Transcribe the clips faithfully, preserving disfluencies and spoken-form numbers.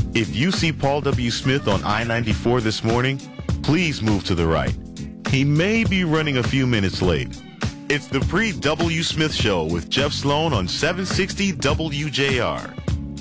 If you see Paul W. Smith on I ninety-four this morning, please move to the right. He may be running a few minutes late. It's the Pre-W. Smith Show with Jeff Sloan on seven sixty W J R.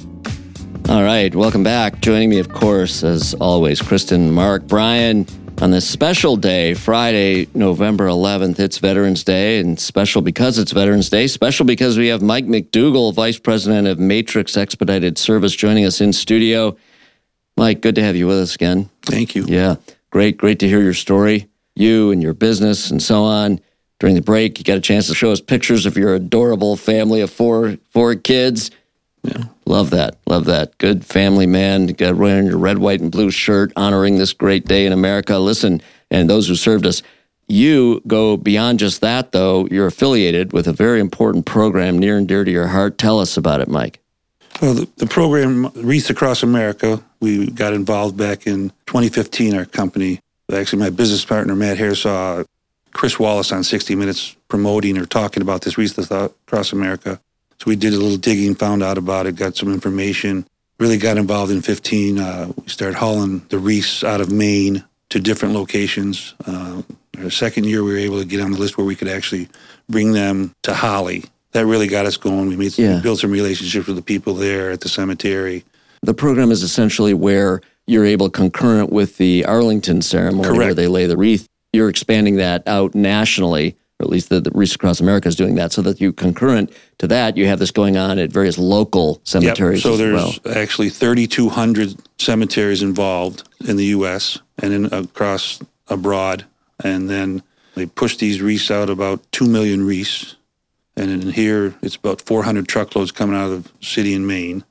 All right, welcome back. Joining me, of course, as always, Kristen, Mark, Brian, on this special day, Friday, November eleventh. It's Veterans Day, and special because it's Veterans Day, special because we have Mike McDougall, Vice President of Matrix Expedited Service, joining us in studio. Mike, good to have you with us again. Thank you. Yeah, great, great to hear your story, you and your business and so on. During the break, you got a chance to show us pictures of your adorable family of four four kids. Yeah. Love that. Love that. Good family man. You got wearing your red, white, and blue shirt, honoring this great day in America. Listen, and those who served us, you go beyond just that, though. You're affiliated with a very important program near and dear to your heart. Tell us about it, Mike. Well, the, the program, Wreaths Across America, we got involved back in twenty fifteen, our company. Actually, my business partner, Matt Hare, saw Chris Wallace on sixty minutes promoting or talking about this Wreaths Across America. So we did a little digging, found out about it, got some information, really got involved in fifteen. Uh, we started hauling the wreaths out of Maine to different locations. Uh, our second year, we were able to get on the list where we could actually bring them to Holly. That really got us going. We made some, yeah. we built some relationships with the people there at the cemetery. The program is essentially where you're able, concurrent with the Arlington ceremony, Correct. Where they lay the wreath, you're expanding that out nationally. Or at least the, the Wreaths Across America is doing that, so that you, concurrent to that, you have this going on at various local cemeteries. Yep. So as there's well. actually thirty-two hundred cemeteries involved in the U S and in, across abroad. And then they push these wreaths out, about two million wreaths. And in here, it's about four hundred truckloads coming out of the city in Maine.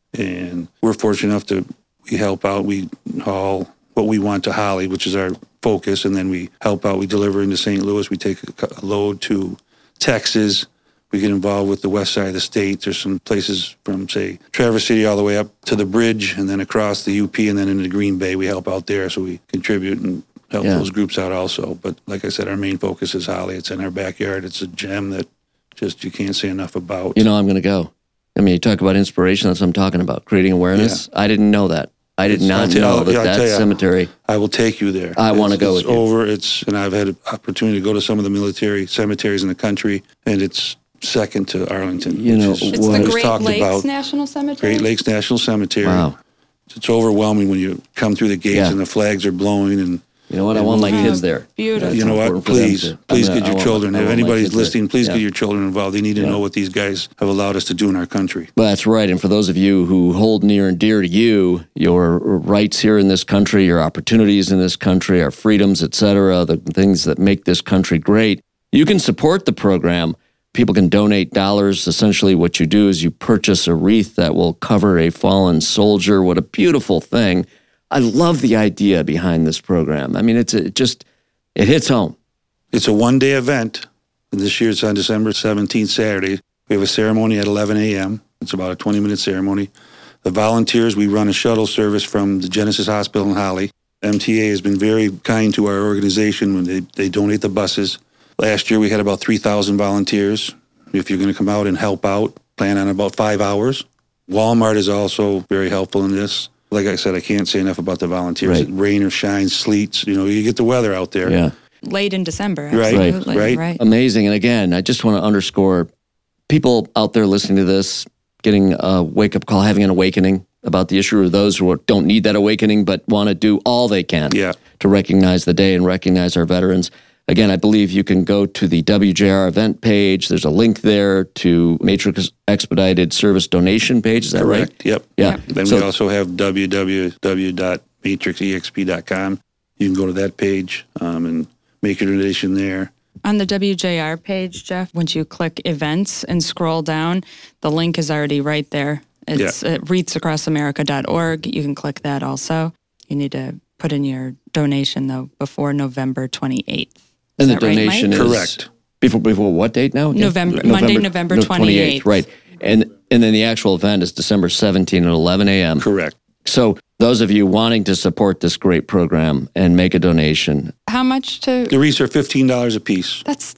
And we're fortunate enough to we help out. We haul what we want to Holly, which is our focus, and then we help out. We deliver into Saint Louis. We take a load to Texas. We get involved with the west side of the state. There's some places from, say, Traverse City all the way up to the bridge, and then across the U P, and then into Green Bay. We help out there, so we contribute and help yeah. those groups out also. But like I said, our main focus is Holly. It's in our backyard. It's a gem that just you can't say enough about. You know, I'm going to go. I mean, you talk about inspiration. That's what I'm talking about. Creating awareness. Yeah. I didn't know that. I did not I'll know I'll, that I'll that you, cemetery. I will take you there. I want to go it's with you. over. It's and I've had an opportunity to go to some of the military cemeteries in the country, and it's second to Arlington. You know, is, it's what the Great Lakes about. National Cemetery. Great Lakes National Cemetery. Wow, it's overwhelming when you come through the gates yeah. and the flags are blowing. And you know what? I want my oh, kids there. Beautiful. you know what? Please, please gonna, get your want, children. If anybody's listening, please yeah. get your children involved. They need to yeah. know what these guys have allowed us to do in our country. Well, that's right. And for those of you who hold near and dear to you, your rights here in this country, your opportunities in this country, our freedoms, et cetera, the things that make this country great, you can support the program. People can donate dollars. Essentially, what you do is you purchase a wreath that will cover a fallen soldier. What a beautiful thing. I love the idea behind this program. I mean, it's a, it just, it hits home. It's a one-day event. And this year it's on December seventeenth, Saturday. We have a ceremony at eleven a.m. It's about a twenty-minute ceremony. The volunteers, we run a shuttle service from the Genesis Hospital in Holly. M T A has been very kind to our organization when they, they donate the buses. Last year we had about three thousand volunteers. If you're going to come out and help out, plan on about five hours. Walmart is also very helpful in this. Like I said, I can't say enough about the volunteers. Right. Rain or shine, sleets, you know, you get the weather out there. Yeah. Late in December, Right, absolutely. right. right. Amazing. And again, I just want to underscore, people out there listening to this, getting a wake-up call, having an awakening about the issue, or those who don't need that awakening but want to do all they can Yeah. to recognize the day and recognize our veterans. Again, I believe you can go to the W J R event page. There's a link there to Matrix Expedited Service donation page. Is that Correct. right? Yep. Yeah. Yep. Then So- we also have w w w dot matrix e x p dot com. You can go to that page um, and make your donation there. On the W J R page, Jeff, once you click events and scroll down, the link is already right there. It's Yeah. at wreaths across america dot org. You can click that also. You need to put in your donation, though, before November twenty-eighth. Is And the that right, donation Mike? is Correct. before before what date now? again? November, Monday, November no, twenty-eighth. Right. And and then the actual event is December seventeenth at eleven a.m. Correct. So those of you wanting to support this great program and make a donation, How much to... The wreaths are fifteen dollars a piece. That's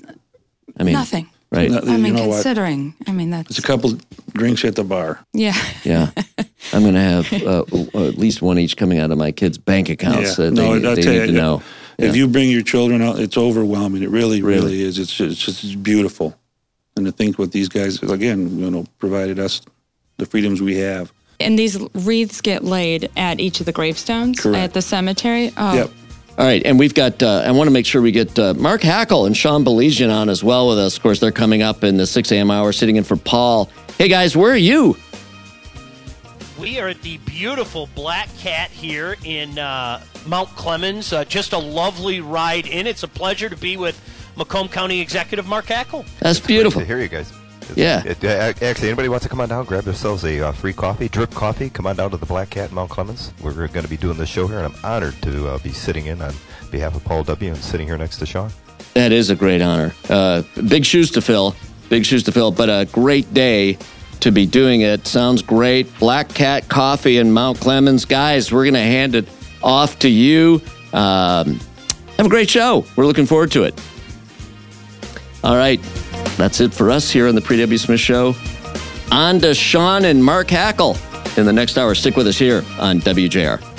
I mean, nothing. right? No- I you mean, know what? considering. I mean, that's... It's a couple drinks at the bar. Yeah. Yeah. I'm going to have uh, at least one each coming out of my kids' bank accounts Yeah. that No, they, I'll they tell need you, to know. If Yeah. you bring your children out, it's overwhelming. It really, really, Really? is. It's just, it's just it's beautiful. And to think what these guys, again, you know, provided us the freedoms we have. And these wreaths get laid at each of the gravestones Correct. at the cemetery. Oh, Yep. All right, and we've got, uh, I want to make sure we get uh, Mark Hackle and Sean Belesian on as well with us. Of course, they're coming up in the six a.m. hour, sitting in for Paul. Hey, guys, where are you? We are at the beautiful Black Cat here in uh, Mount Clemens. Uh, just a lovely ride in. It's a pleasure to be with Macomb County Executive Mark Hackle. That's beautiful. Great to hear you guys. It's- Yeah. It, uh, actually, anybody wants to come on down, grab themselves a uh, free coffee, drip coffee, come on down to the Black Cat in Mount Clemens. We're going to be doing this show here, and I'm honored to uh, be sitting in on behalf of Paul W. and sitting here next to Sean. That is a great honor. Uh, big shoes to fill. Big shoes to fill, but a great day to be doing it. Sounds great. Black Cat Coffee in Mount Clemens. Guys, we're going to hand it off to you. Um, have a great show. We're looking forward to it. All right. That's it for us here on the Pre-W Smith Show. On to Sean and Mark Hackle in the next hour. Stick with us here on W J R.